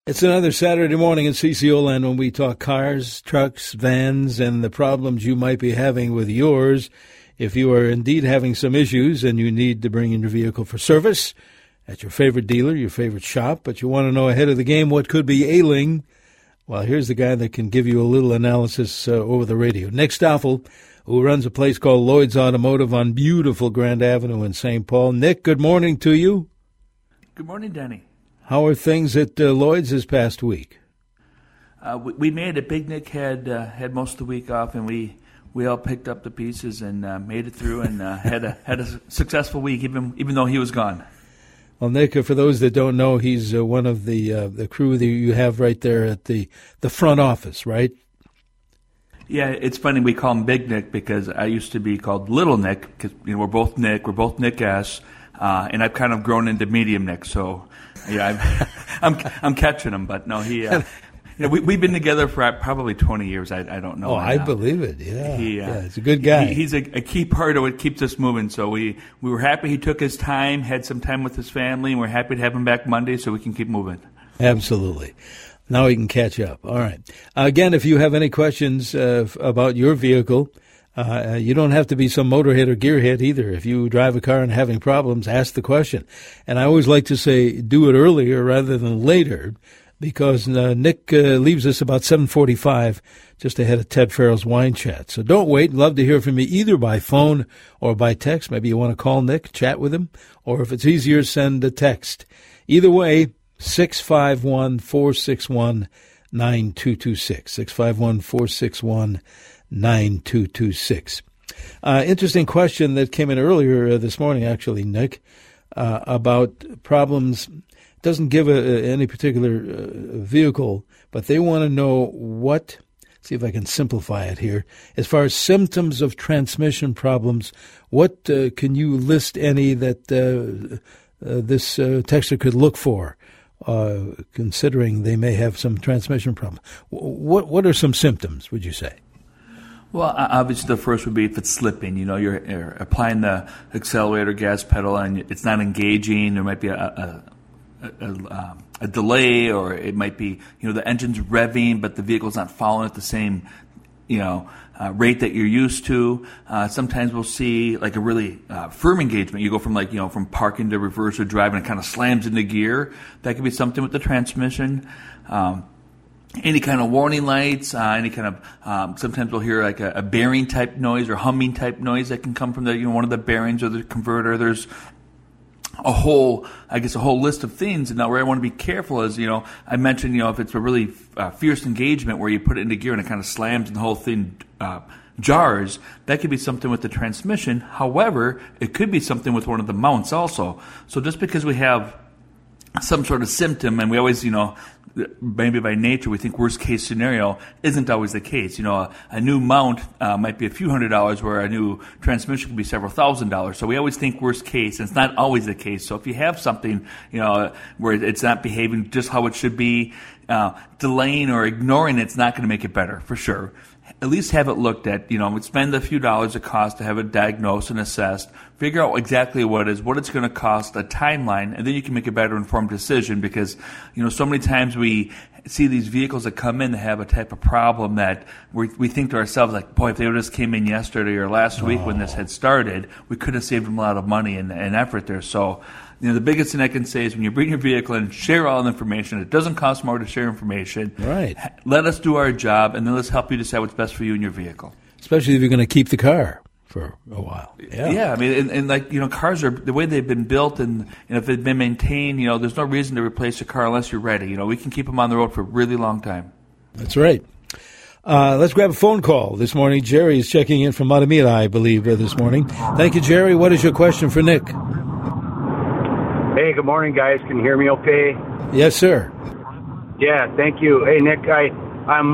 It's another Saturday morning in CCO land when we talk cars, trucks, vans, and the problems you might be having with yours. If you are indeed having some issues and you need to bring in your vehicle for service at your favorite dealer, your favorite shop, but you want to know ahead of the game what could be ailing, well, here's the guy that can give you a little analysis over the radio. Nick Stoffel, who runs a place called Lloyd's Automotive on beautiful Grand Avenue in St. Paul. Nick, good morning to you. Good morning, Denny. How are things at Lloyd's this past week? We made it. Big Nick had most of the week off, and we all picked up the pieces and made it through and had a successful week, even though he was gone. Well, Nick, for those that don't know, he's one of the crew that you have right there at the front office, right? Yeah, it's funny we call him Big Nick because I used to be called Little Nick because we're both Nick S, and I've kind of grown into Medium Nick, so. Yeah, I'm catching him, but no, he. We've been together for probably 20 years. I don't know. Oh, I believe it. Yeah, he's a good guy. He's a key part of what keeps us moving. So we were happy he took his time, had some time with his family, and we're happy to have him back Monday so we can keep moving. Absolutely. Now we can catch up. All right. Again, if you have any questions about your vehicle. You don't have to be some motorhead or gearhead either. If you drive a car and having problems, ask the question. And I always like to say do it earlier rather than later because Nick leaves us about 7:45 just ahead of Ted Farrell's Wine Chat. So don't wait. Love to hear from you either by phone or by text. Maybe you want to call Nick, chat with him, or if it's easier, send a text. Either way, 651-461-9226, 651-461-9226. 9226. Interesting question that came in earlier this morning, actually, Nick, about problems. Doesn't give any particular vehicle, but they want to know what, see if I can simplify it here, as far as symptoms of transmission problems, what can you list any that this texter could look for, considering they may have some transmission problem? What are some symptoms, would you say? Well, obviously the first would be if it's slipping. You're applying the accelerator gas pedal and it's not engaging. There might be a delay, or it might be the engine's revving, but the vehicle's not following at the same rate that you're used to. Sometimes we'll see like a really firm engagement. You go from from parking to reverse or driving, and it kind of slams into gear. That could be something with the transmission. Any kind of warning lights, any kind of, sometimes we'll hear like a bearing type noise or humming type noise that can come from one of the bearings or the converter. There's a whole list of things. And now where I want to be careful is, I mentioned, if it's a really fierce engagement where you put it into gear and it kind of slams and the whole thing jars, that could be something with the transmission. However, it could be something with one of the mounts also. So just because we have some sort of symptom, and we always, maybe by nature we think worst case scenario isn't always the case. A new mount might be a few $100s, where a new transmission could be several $1,000s. So we always think worst case, and it's not always the case. So if you have something, where it's not behaving just how it should be, delaying or ignoring it's not going to make it better for sure. At least have it looked at, spend a few dollars it costs to have it diagnosed and assessed, figure out exactly what it's going to cost, a timeline, and then you can make a better informed decision because, so many times we see these vehicles that come in that have a type of problem that we think to ourselves like, boy, if they just came in yesterday or last week when this had started, we could have saved them a lot of money and effort there. So, the biggest thing I can say is when you bring your vehicle in, share all the information. It doesn't cost more to share information. Right. Let us do our job, and then let's help you decide what's best for you and your vehicle. Especially if you're going to keep the car for a while. Yeah, I mean, and cars are the way they've been built, and if they've been maintained, there's no reason to replace a car unless you're ready. We can keep them on the road for a really long time. That's right. Let's grab a phone call this morning. Jerry is checking in from Matamila, I believe, this morning. Thank you, Jerry. What is your question for Nick? Hey, good morning, guys. Can you hear me okay? Yes, sir. Yeah, thank you. Hey, Nick, I'm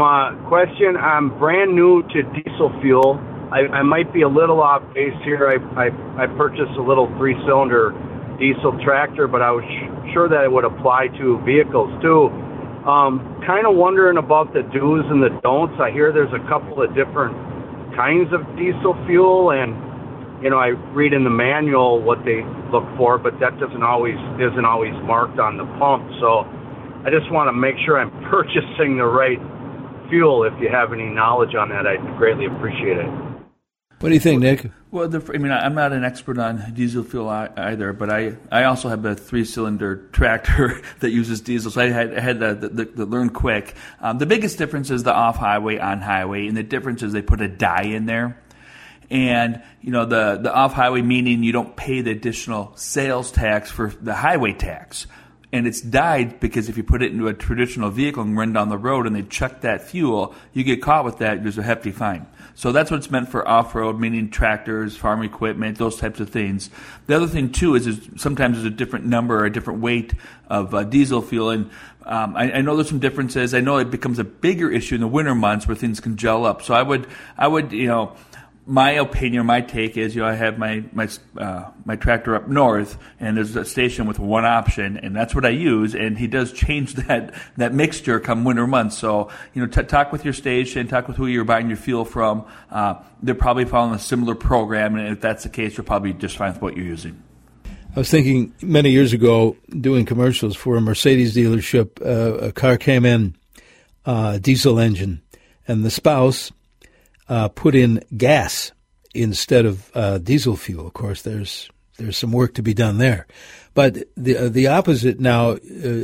brand new to diesel fuel. I might be a little off base here. I purchased a little 3-cylinder diesel tractor, but I was sure that it would apply to vehicles too. Kind of wondering about the do's and the don'ts. I hear there's a couple of different kinds of diesel fuel, and I read in the manual what they look for, but that isn't always marked on the pump. So I just want to make sure I'm purchasing the right fuel. If you have any knowledge on that, I'd greatly appreciate it. What do you think, Nick? Well, I'm not an expert on diesel fuel either, but I also have a 3-cylinder tractor that uses diesel, so I had to learn quick. The biggest difference is the off-highway, on-highway, and the difference is they put a dye in there. And, the off-highway meaning you don't pay the additional sales tax for the highway tax. And it's dyed because if you put it into a traditional vehicle and run down the road and they check that fuel, you get caught with that, there's a hefty fine. So that's what it's meant for off-road, meaning tractors, farm equipment, those types of things. The other thing, too, is sometimes there's a different number or a different weight of diesel fuel. And I know there's some differences. I know it becomes a bigger issue in the winter months where things can gel up. So I would my opinion, my take is, I have my tractor up north, and there's a station with one option, and that's what I use. And he does change that mixture come winter months. So, talk with your station, talk with who you're buying your fuel from. They're probably following a similar program, and if that's the case, you're probably just fine with what you're using. I was thinking many years ago, doing commercials for a Mercedes dealership, a car came in, diesel engine, and the spouse put in gas instead of diesel fuel. Of course, there's some work to be done there. But the opposite now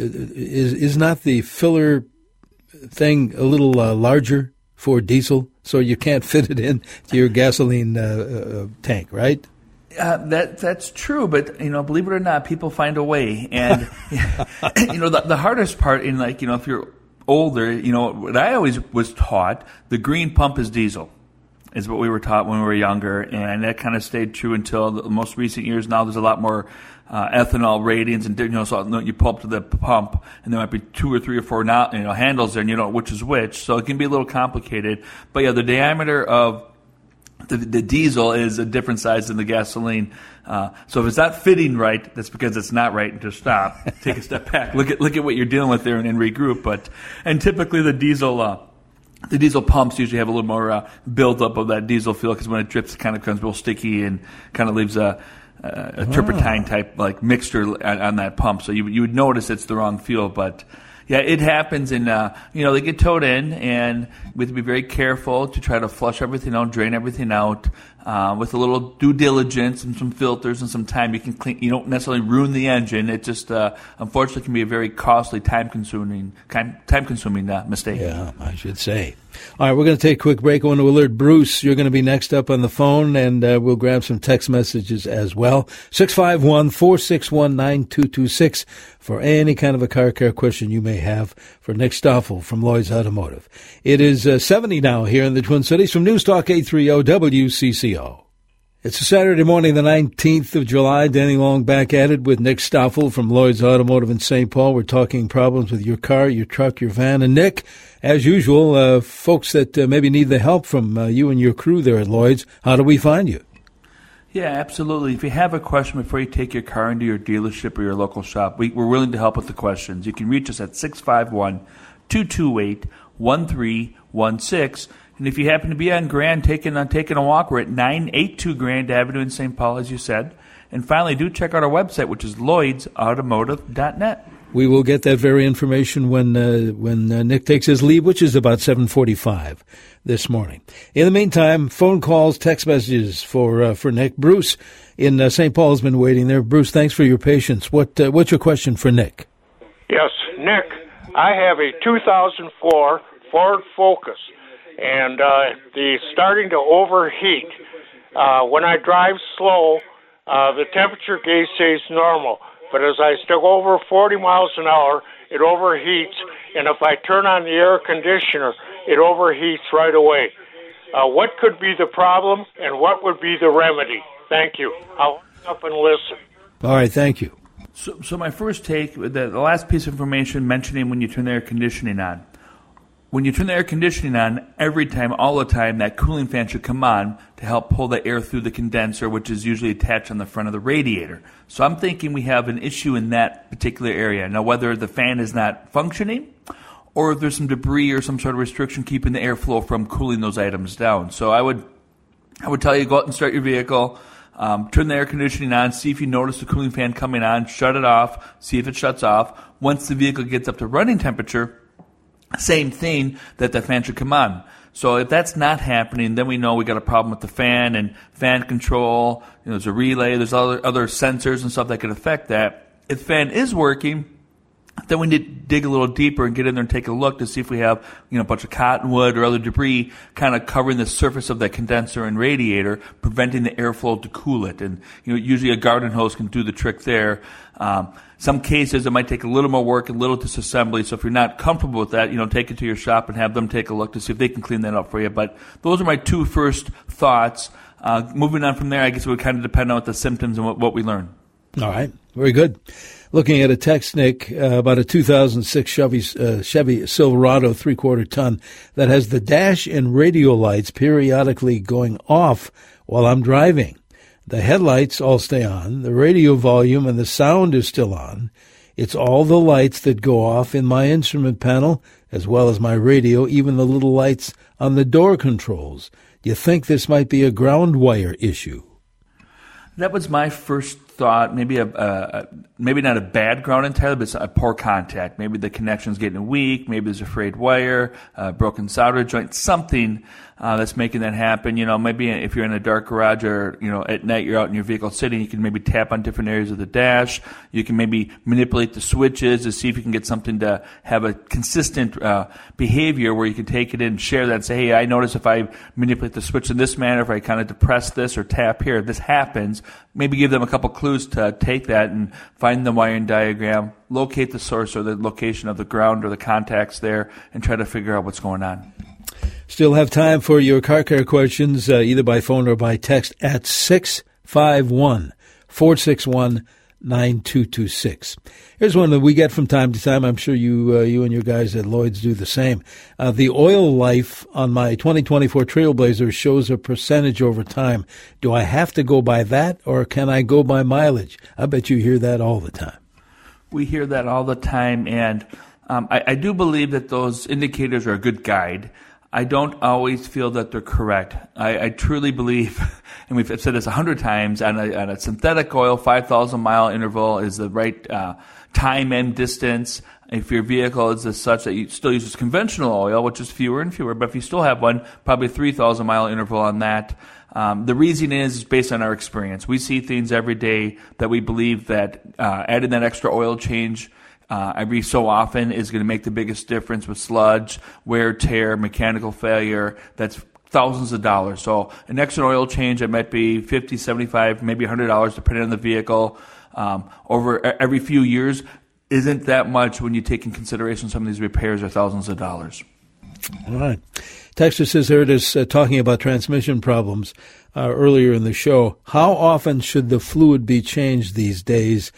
is not the filler thing a little larger for diesel, so you can't fit it in to your gasoline tank, right? That's true, but believe it or not, people find a way. And the hardest part in if you're older, what I always was taught, the green pump is diesel, is what we were taught when we were younger, and that kind of stayed true until the most recent years. Now there's a lot more ethanol ratings, and so you pull up to the pump, and there might be 2 or 3 or 4 handles there, and you don't know which is which, so it can be a little complicated. But the diameter of the diesel is a different size than the gasoline. So if it's not fitting right, that's because it's not right, and just stop, take a step back, look at what you're dealing with there, and regroup. And typically the diesel pumps usually have a little more buildup of that diesel fuel, because when it drips, it kind of becomes real sticky and kind of leaves a turpentine type mixture on that pump. So you would notice it's the wrong fuel, but. Yeah, it happens, and they get towed in, and we have to be very careful to try to flush everything out, drain everything out, with a little due diligence and some filters and some time. You can clean. You don't necessarily ruin the engine. It just unfortunately can be a very costly, time-consuming mistake. Yeah, I should say. All right, we're going to take a quick break. I want to alert Bruce. You're going to be next up on the phone, and we'll grab some text messages as well. 651-461-9226 for any kind of a car care question you may have for Nick Stoffel from Lloyd's Automotive. It is 70 now here in the Twin Cities from News Talk 830 WCCO. It's a Saturday morning, the 19th of July. Danny Long back at it with Nick Stoffel from Lloyd's Automotive in St. Paul. We're talking problems with your car, your truck, your van. And Nick, as usual, folks that maybe need the help from you and your crew there at Lloyd's, how do we find you? Yeah, absolutely. If you have a question before you take your car into your dealership or your local shop, we're willing to help with the questions. You can reach us at 651-228-1316. And if you happen to be on Grand taking a walk, we're at 982 Grand Avenue in St. Paul, as you said. And finally, do check out our website, which is lloydsautomotive.net. We will get that very information when Nick takes his leave, which is about 7:45 this morning. In the meantime, phone calls, text messages for Nick. Bruce in St. Paul has been waiting there. Bruce, thanks for your patience. What's your question for Nick? Yes, Nick, I have a 2004 Ford Focus, and it's starting to overheat. When I drive slow, the temperature gauge says normal. But as I stick over 40 miles an hour, it overheats. And if I turn on the air conditioner, it overheats right away. What could be the problem, and what would be the remedy? Thank you. I'll up and listen. All right, thank you. So my first take, the last piece of information mentioning when you turn the air conditioning on. When you turn the air conditioning on, every time, all the time, that cooling fan should come on to help pull the air through the condenser, which is usually attached on the front of the radiator. So I'm thinking we have an issue in that particular area. Now, whether the fan is not functioning or if there's some debris or some sort of restriction keeping the airflow from cooling those items down. So I would tell you, go out and start your vehicle. turn the air conditioning on, see if you notice the cooling fan coming on, shut it off, see if it shuts off. Once the vehicle gets up to running temperature, same thing, that the fan should come on. So if that's not happening, then we know we got a problem with the fan and fan control. There's a relay, there's other sensors and stuff that could affect that. If the fan is working, then we need to dig a little deeper and get in there and take a look to see if we have, a bunch of cottonwood or other debris kind of covering the surface of that condenser and radiator, preventing the airflow to cool it. And, usually a garden hose can do the trick there. Some cases it might take a little more work, a little disassembly. So if you're not comfortable with that, take it to your shop and have them take a look to see if they can clean that up for you. But those are my two first thoughts. Moving on from there, I guess it would kind of depend on what the symptoms and what we learn. All right. Very good. Looking at a text, Nick, about a 2006 Chevy Silverado 3/4 ton that has the dash and radio lights periodically going off while I'm driving. The headlights all stay on. The radio volume and the sound is still on. It's all the lights that go off in my instrument panel, as well as my radio, even the little lights on the door controls. Do you think this might be a ground wire issue? That was my first thought. Maybe maybe not a bad ground entirely, but it's a poor contact. Maybe the connection's getting weak. Maybe there's a frayed wire, broken solder joint, something that's making that happen. Maybe if you're in a dark garage or, at night you're out in your vehicle sitting, you can maybe tap on different areas of the dash. You can maybe manipulate the switches to see if you can get something to have a consistent behavior where you can take it in and share that and say, hey, I notice if I manipulate the switch in this manner, if I kind of depress this or tap here, this happens. Maybe give them a couple clues to take that and find the wiring diagram, locate the source or the location of the ground or the contacts there, and try to figure out what's going on. Still have time for your car care questions, either by phone or by text at 651-461-9226. Here's one that we get from time to time. I'm sure you and your guys at Lloyd's do the same. The oil life on my 2024 Trailblazer shows a percentage over time. Do I have to go by that, or can I go by mileage? I bet you hear that all the time. We hear that all the time, and I do believe that those indicators are a good guide. I don't always feel that they're correct. I truly believe, and we've said this 100 times, on a synthetic oil, 5,000-mile interval is the right time and distance. If your vehicle is as such that you still uses conventional oil, which is fewer and fewer, but if you still have one, probably 3,000-mile interval on that. The reason is based on our experience. We see things every day that we believe that adding that extra oil change every so often is going to make the biggest difference with sludge, wear, tear, mechanical failure. That's thousands of dollars. So an extra oil change that might be $50, $75, maybe $100, depending on the vehicle, over every few years isn't that much when you take in consideration some of these repairs are thousands of dollars. All right. Texter says, heard us talking about transmission problems earlier in the show. How often should the fluid be changed these days?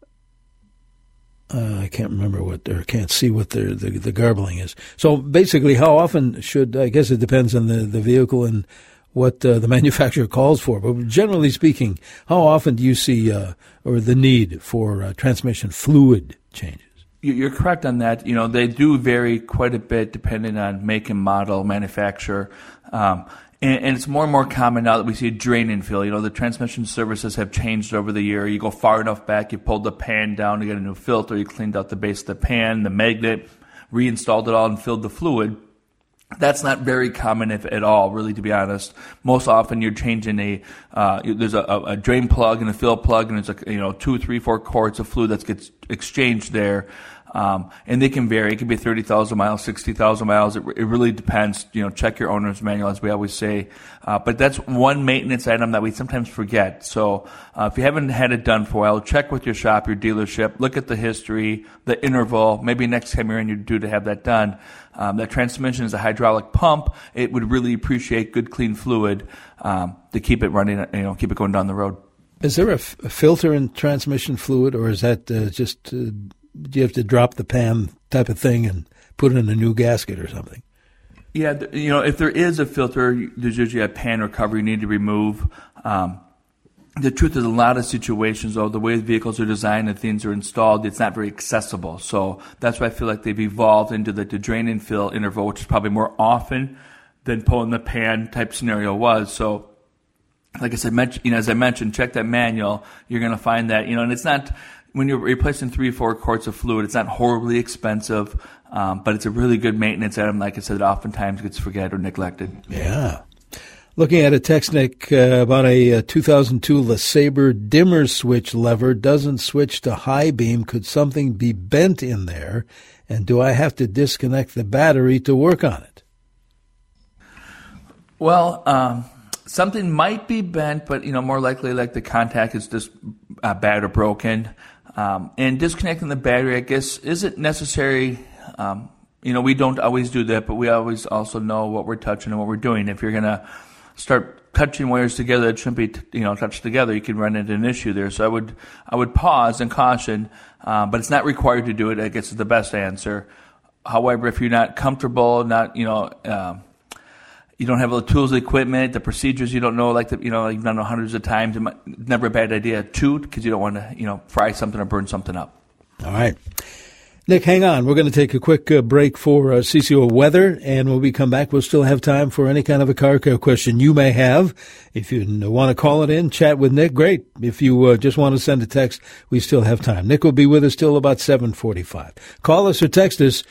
I can't remember can't see what the garbling is. So basically, how often should, I guess it depends on the vehicle and what the manufacturer calls for. But generally speaking, how often do you see or the need for transmission fluid changes? You're correct on that. They do vary quite a bit depending on make and model, manufacturer. And it's more and more common now that we see a drain and fill. The transmission services have changed over the year. You go far enough back, you pulled the pan down to get a new filter, you cleaned out the base of the pan, the magnet, reinstalled it all and filled the fluid. That's not very common, if at all, really, to be honest. Most often you're changing there's a drain plug and a fill plug, and it's 2, 3, 4 quarts of fluid that gets exchanged there. And they can vary. It can be 30,000 miles, 60,000 miles. It really depends. Check your owner's manual, as we always say. But that's one maintenance item that we sometimes forget. So if you haven't had it done for a while, check with your shop, your dealership. Look at the history, the interval. Maybe next time you're in, you're due to have that done. That transmission is a hydraulic pump. It would really appreciate good, clean fluid to keep it running. Keep it going down the road. Is there a filter in transmission fluid, or is that just? Do you have to drop the pan type of thing and put in a new gasket or something? Yeah, if there is a filter, there's usually a pan or cover you need to remove. The truth is, a lot of situations, though, the way vehicles are designed and things are installed, it's not very accessible. So that's why I feel like they've evolved into the drain and fill interval, which is probably more often than pulling the pan type scenario was. So like I said, as I mentioned, check that manual. You're going to find that, and it's not, when you're replacing 3-4 quarts of fluid, it's not horribly expensive, but it's a really good maintenance item. Like I said, it oftentimes gets forgotten or neglected. Yeah. Looking at a text, Nick, about a 2002 LeSabre dimmer switch lever doesn't switch to high beam. Could something be bent in there? And do I have to disconnect the battery to work on it? Well, something might be bent, but, more likely like the contact is just bad or broken. And disconnecting the battery, I guess, isn't necessary. We don't always do that, but we always also know what we're touching and what we're doing. If you're going to start touching wires together that shouldn't be, touched together, you can run into an issue there. So I would pause and caution, but it's not required to do it. I guess is the best answer. However, if you're not comfortable, you don't have the tools, equipment, the procedures you don't know, you've done it hundreds of times, it's never a bad idea to, because you don't want to, fry something or burn something up. All right. Nick, hang on. We're going to take a quick break for CCO weather, and when we come back, we'll still have time for any kind of a car care question you may have. If you want to call it in, chat with Nick, great. If you just want to send a text, we still have time. Nick will be with us till about 7:45. Call us or text us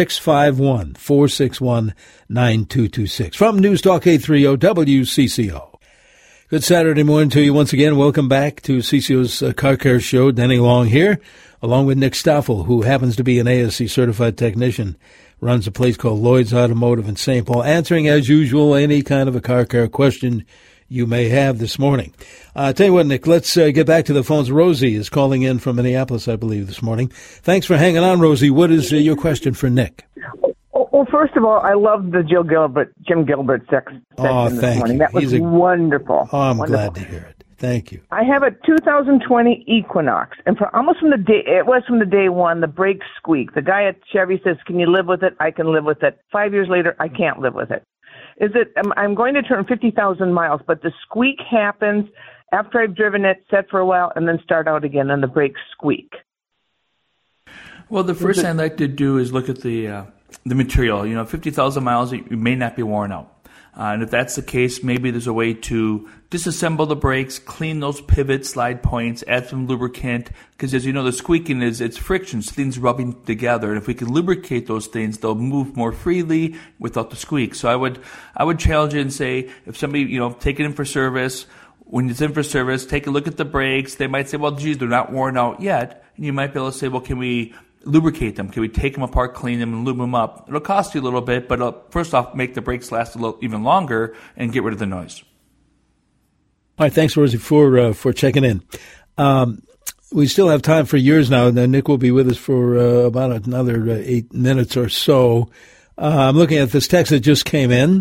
651-461-9226 from News Talk 830 WCCO. Good Saturday morning to you once again. Welcome back to CCO's Car Care Show. Denny Long here, along with Nick Stoffel, who happens to be an ASC certified technician, runs a place called Lloyd's Automotive in St. Paul, answering, as usual, any kind of a car care question you may have this morning. Tell you what, Nick, let's get back to the phones. Rosie is calling in from Minneapolis, I believe, this morning. Thanks for hanging on, Rosie. What is your question for Nick? Well, first of all, I love the Jim Gilbert section this morning. That was wonderful. Oh, I'm wonderful. glad to hear it. Thank you. I have a 2020 Equinox, and from the day one, the brakes squeak. The guy at Chevy says, "Can you live with it?" I can live with it. 5 years later, I can't live with it. I'm going to turn 50,000 miles, but the squeak happens after I've driven it, set for a while, and then start out again, and the brakes squeak. Well, the first thing I'd like to do is look at the material. 50,000 miles, it may not be worn out. And if that's the case, maybe there's a way to disassemble the brakes, clean those pivot slide points, add some lubricant, because as you know, the squeaking it's friction, so things rubbing together. And if we can lubricate those things, they'll move more freely without the squeak. So I would challenge you and say, if somebody, take it in for service, when it's in for service, take a look at the brakes. They might say, well, geez, they're not worn out yet. And you might be able to say, well, can we lubricate them? Can we take them apart, clean them, and lube them up? It'll cost you a little bit, but first off, make the brakes last even longer and get rid of the noise. All right, thanks, Rosie, for checking in. We still have time for yours now, and then Nick will be with us for about another 8 minutes or so. I'm looking at this text that just came in.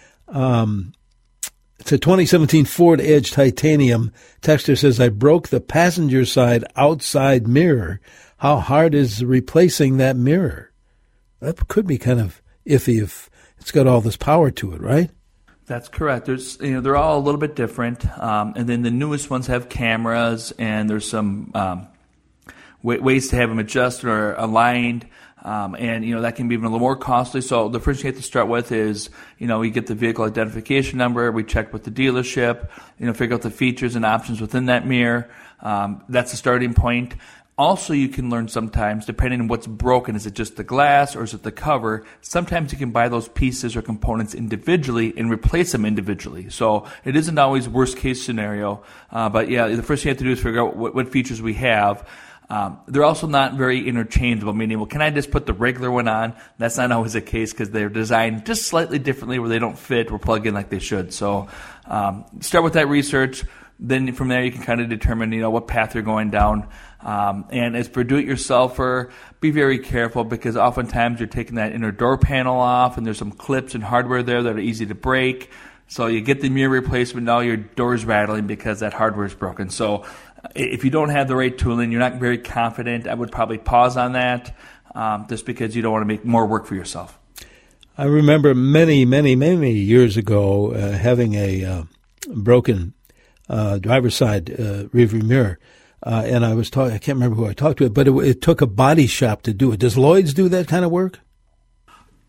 It's a 2017 Ford Edge Titanium. Texter says, I broke the passenger side outside mirror. How hard is replacing that mirror? That could be kind of iffy if it's got all this power to it, right? That's correct. There's, they're all a little bit different. And then the newest ones have cameras, and there's some ways to have them adjusted or aligned. And that can be even a little more costly. So the first thing you have to start with is, we get the vehicle identification number. We check with the dealership, figure out the features and options within that mirror. That's the starting point. Also, you can learn sometimes, depending on what's broken, is it just the glass or is it the cover? Sometimes you can buy those pieces or components individually and replace them individually. So it isn't always worst case scenario. But yeah, the first thing you have to do is figure out what features we have. They're also not very interchangeable, meaning, well, can I just put the regular one on? That's not always the case because they're designed just slightly differently where they don't fit or plug in like they should. So start with that research. Then from there you can kind of determine, what path you're going down. And as for do-it-yourselfer, be very careful because oftentimes you're taking that inner door panel off and there's some clips and hardware there that are easy to break. So you get the mirror replacement, now your door's rattling because that hardware is broken. So if you don't have the right tooling, you're not very confident, I would probably pause on that just because you don't want to make more work for yourself. I remember many, many, many years ago having a broken driver's side rearview mirror. And I can't remember who I talked to, but it took a body shop to do it. Does Lloyd's do that kind of work?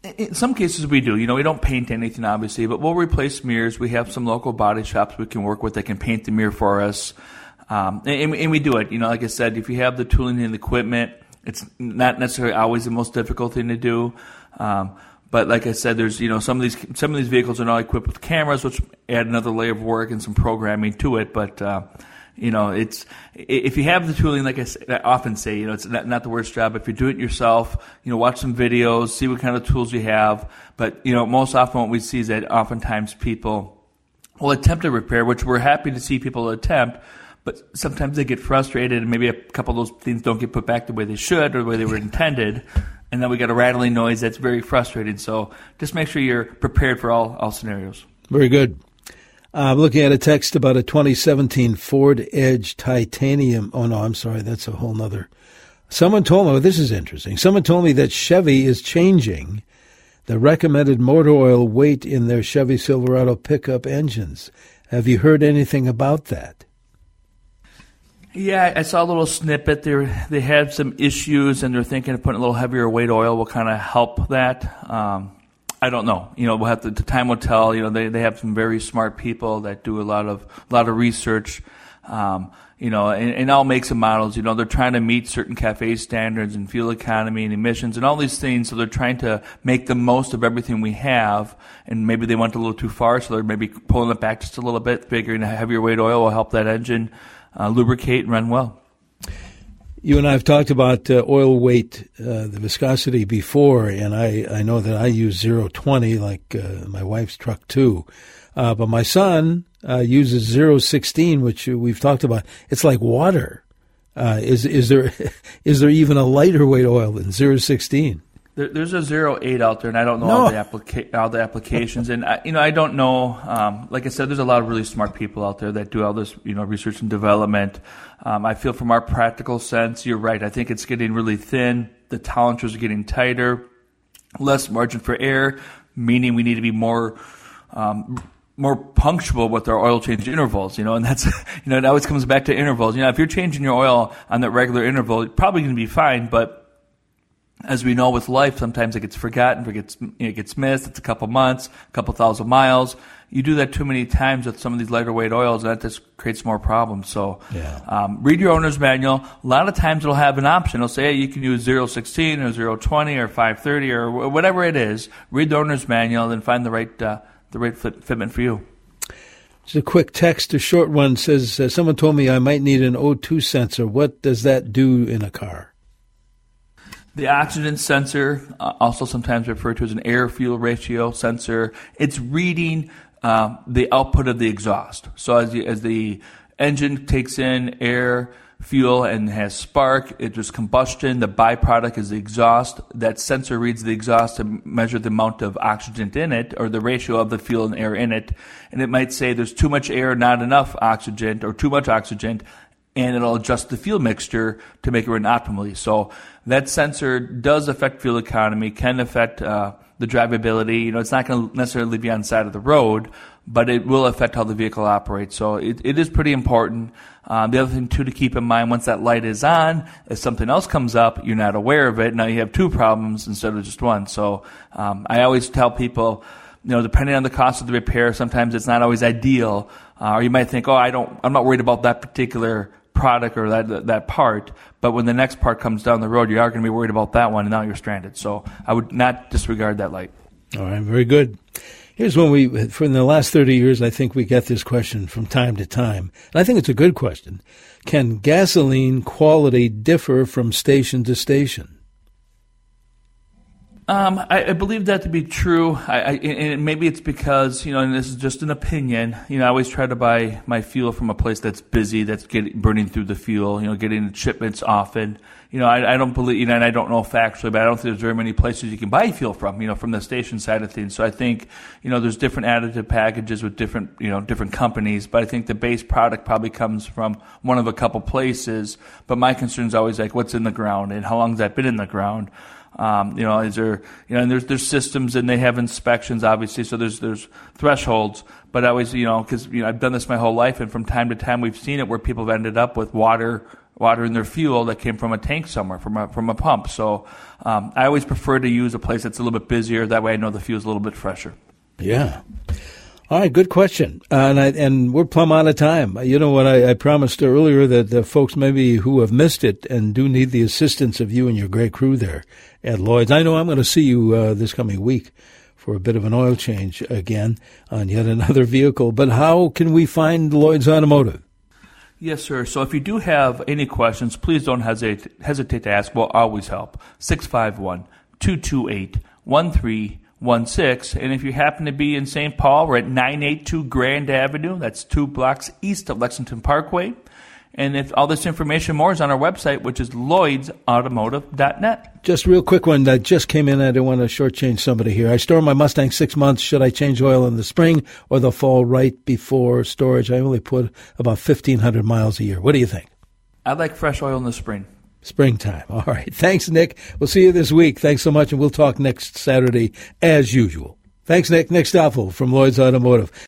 In some cases we do. We don't paint anything, obviously, but we'll replace mirrors. We have some local body shops we can work with that can paint the mirror for us. And we do it. Like I said, if you have the tooling and the equipment, it's not necessarily always the most difficult thing to do. But like I said, there's, some of these vehicles are not equipped with cameras, which add another layer of work and some programming to it. But, it's, if you have the tooling, like I often say, it's not the worst job. If you do it yourself, watch some videos, see what kind of tools you have. But, most often what we see is that oftentimes people will attempt a repair, which we're happy to see people attempt. But sometimes they get frustrated and maybe a couple of those things don't get put back the way they should or the way they were intended. And then we got a rattling noise that's very frustrating. So just make sure you're prepared for all scenarios. Very good. I'm looking at a text about a 2017 Ford Edge Titanium. Oh, no, I'm sorry. That's a whole nother. Someone told me, this is interesting. Someone told me that Chevy is changing the recommended motor oil weight in their Chevy Silverado pickup engines. Have you heard anything about that? Yeah, I saw a little snippet. They had some issues, and they're thinking of putting a little heavier weight oil will kind of help that. I don't know. We'll have to. The time will tell. They have some very smart people that do a lot of research. And all makes and models. They're trying to meet certain CAFE standards and fuel economy and emissions and all these things. So they're trying to make the most of everything we have. And maybe they went a little too far, so they're maybe pulling it back just a little bit, figuring a heavier weight oil will help that engine lubricate and run well. You and I have talked about oil weight, the viscosity before, and I know that I use 0.20 like my wife's truck too. But my son uses 0.16, which we've talked about. It's like water. Is there even a lighter weight oil than 0.16? There's a 0.8 out there, and I don't know all the applications. And I don't know. Like I said, there's a lot of really smart people out there that do all this, research and development. I feel from our practical sense, you're right. I think it's getting really thin. The tolerances are getting tighter. Less margin for error, meaning we need to be more punctual with our oil change intervals, and that's, it always comes back to intervals. If you're changing your oil on that regular interval, you're probably going to be fine, but as we know with life, sometimes it gets forgotten, it gets missed. It's a couple months, a couple thousand miles. You do that too many times with some of these lighter weight oils, and that just creates more problems. So, read your owner's manual. A lot of times it'll have an option. It'll say, hey, you can use 0.16 or 0.20 or 5.30 or whatever it is. Read the owner's manual and then find the right fitment for you. Just a quick text, a short one, says, someone told me I might need an O2 sensor. What does that do in a car? The oxygen sensor, also sometimes referred to as an air-fuel ratio sensor, it's reading the output of the exhaust. So as the engine takes in air, fuel, and has spark, there's combustion. The byproduct is the exhaust. That sensor reads the exhaust to measure the amount of oxygen in it, or the ratio of the fuel and air in it. And it might say there's too much air, not enough oxygen, or too much oxygen, and it'll adjust the fuel mixture to make it run optimally. So that sensor does affect fuel economy, can affect the drivability. It's not going to necessarily be on the side of the road, but it will affect how the vehicle operates. So it is pretty important. The other thing, too, to keep in mind, once that light is on, if something else comes up, you're not aware of it. Now you have two problems instead of just one. So I always tell people, depending on the cost of the repair, sometimes it's not always ideal. Or you might think, I'm not worried about that particular product or that part, but when the next part comes down the road, you are going to be worried about that one, and now you're stranded. So I would not disregard that light. All right, very good. Here's one for the last 30 years, I think we get this question from time to time, and I think it's a good question. Can gasoline quality differ from station to station? I believe that to be true. And maybe it's because, and this is just an opinion, I always try to buy my fuel from a place that's busy, that's burning through the fuel, getting shipments often. I don't believe, and I don't know factually, but I don't think there's very many places you can buy fuel from the station side of things. So I think, there's different additive packages with different companies, but I think the base product probably comes from one of a couple places. But my concern is always like what's in the ground and how long has that been in the ground? Is there, and there's systems and they have inspections, obviously, so there's thresholds, but I always, because, I've done this my whole life, and from time to time we've seen it where people have ended up with water watering their fuel that came from a tank somewhere, from a pump. So I always prefer to use a place that's a little bit busier. That way I know the fuel's a little bit fresher. Yeah. All right, good question. And we're plumb out of time. You know what, I promised earlier that the folks maybe who have missed it and do need the assistance of you and your great crew there at Lloyd's. I know I'm going to see you this coming week for a bit of an oil change again on yet another vehicle. But how can we find Lloyd's Automotive? Yes, sir. So if you do have any questions, please don't hesitate to ask. We'll always help. 651-228-1316. And if you happen to be in St. Paul, we're at 982 Grand Avenue. That's 2 blocks east of Lexington Parkway. And if all this information more is on our website, which is lloydsautomotive.net. Just real quick one that just came in. I don't want to shortchange somebody here. I store my Mustang 6 months. Should I change oil in the spring or the fall right before storage? I only put about 1,500 miles a year. What do you think? I like fresh oil in the spring. Springtime. All right. Thanks, Nick. We'll see you this week. Thanks so much, and we'll talk next Saturday as usual. Thanks, Nick. Nick Stoffel from Lloyd's Automotive.